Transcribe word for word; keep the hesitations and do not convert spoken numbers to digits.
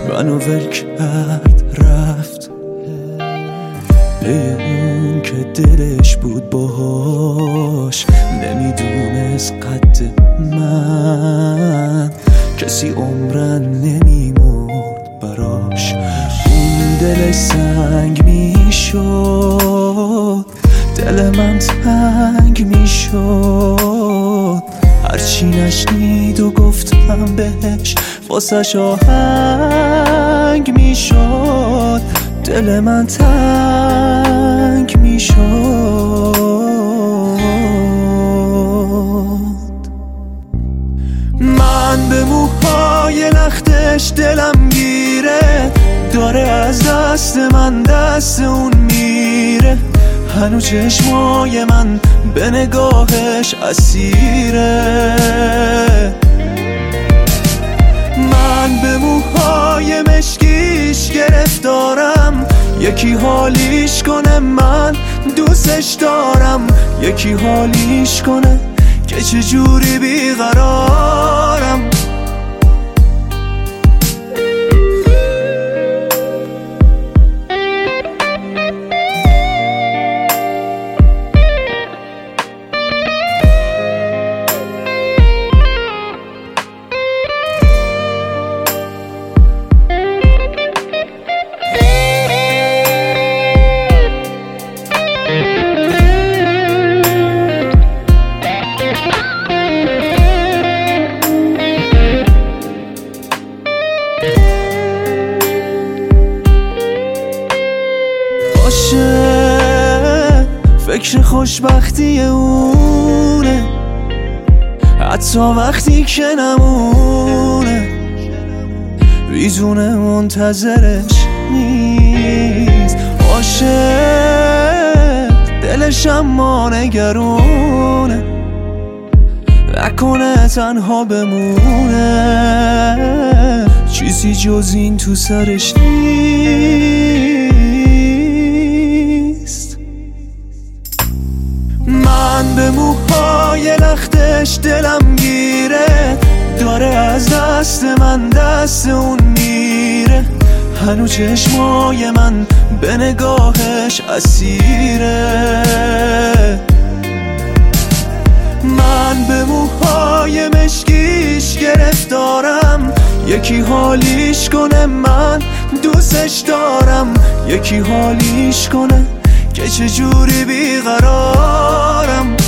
منو ول کرد رفت پی اون که دلش بود باهاش، نمیدونست قد من کسی عمرن نمیمرد براش. اون دلش سنگ میشد، دل من تنگ میشد، هرچی نشنید و گفتم بهش واسش آهنگ میشد، دل من تنگ میشد. من به موهای لختش دلم گیره، داره از دست من دست اون میره، هنو چشمای من به نگاهش اسیره. من به موهای مشکیش گرفتارم، یکی حالیش کنه من دوستش دارم، یکی حالیش کنه که چجوری بیقرارم. فکر خوشبختی اونه حتی وقتی که نمونه، بیزونه منتظرش نیست، عاشق دلش اما نگرونه، نکنه تنها بمونه، چیزی جز این تو سرش نیست. من به موهای لختش دلم گیره، داره از دست من دست اون میره، هنو چشمای من به نگاهش اسیره. من به موهای مشکیش گرفتارم، یکی حالیش کنه من دوستش دارم، یکی حالیش کنه که چجوری بیقرارم.